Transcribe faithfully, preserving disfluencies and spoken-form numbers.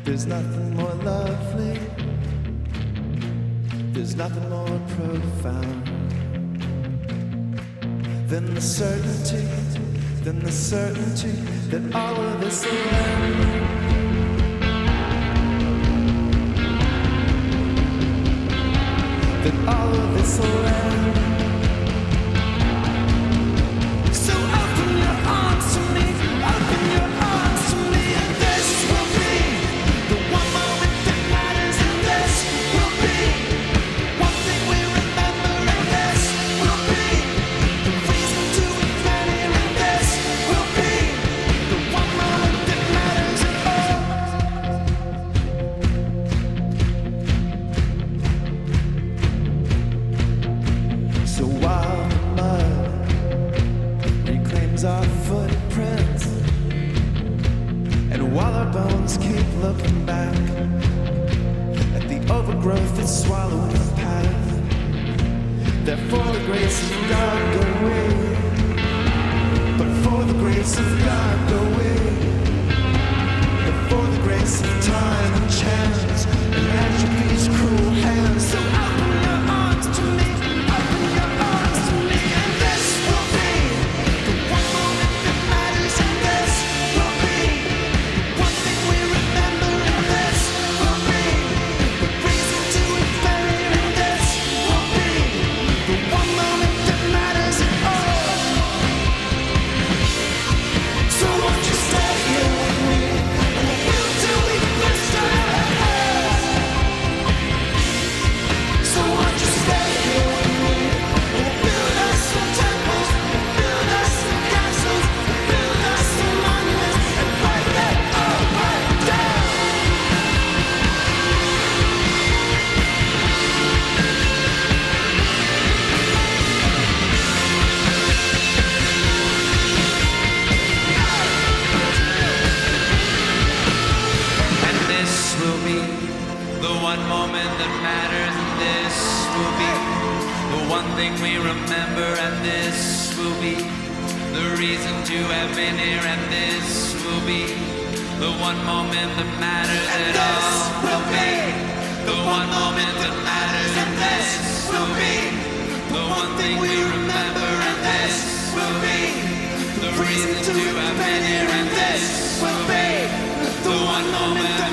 There's nothing more lovely, there's nothing more profound than the certainty, than the certainty that all of this will end. That all of this will end. So open your arms to me, open your arms to me, and this will be the one moment that matters, and this will be one thing we remember, and this will be the reason to invent here, and this will be the one moment that matters at all. So while the mud reclaims our footprints, and while our bones keep looking back at the overgrowth that's swallowing the path, therefore the grace of God go away, but for the grace of God go away, but for the grace of time and chance and entropy's cruel hands. So open your arms to me, open your arms to me, and this will be the one moment that matters, and this will be one thing we remember, and this will be the reason to invent it, and this will be the one moment that matters at all. So won't you stay here with me, and we'll do we rest our heads. So won't you stay here with me, and build us some temples, build us some castles, build us some monuments, and write that all right down. And this will be the one moment that matters, and this will be the one thing we remember, and this will be the reason to have been here, and this will be the one moment that matters And at this all. will be The one moment that matters, and this will be the one thing we remember, and this will be the reason to have been here, and this will be the one moment that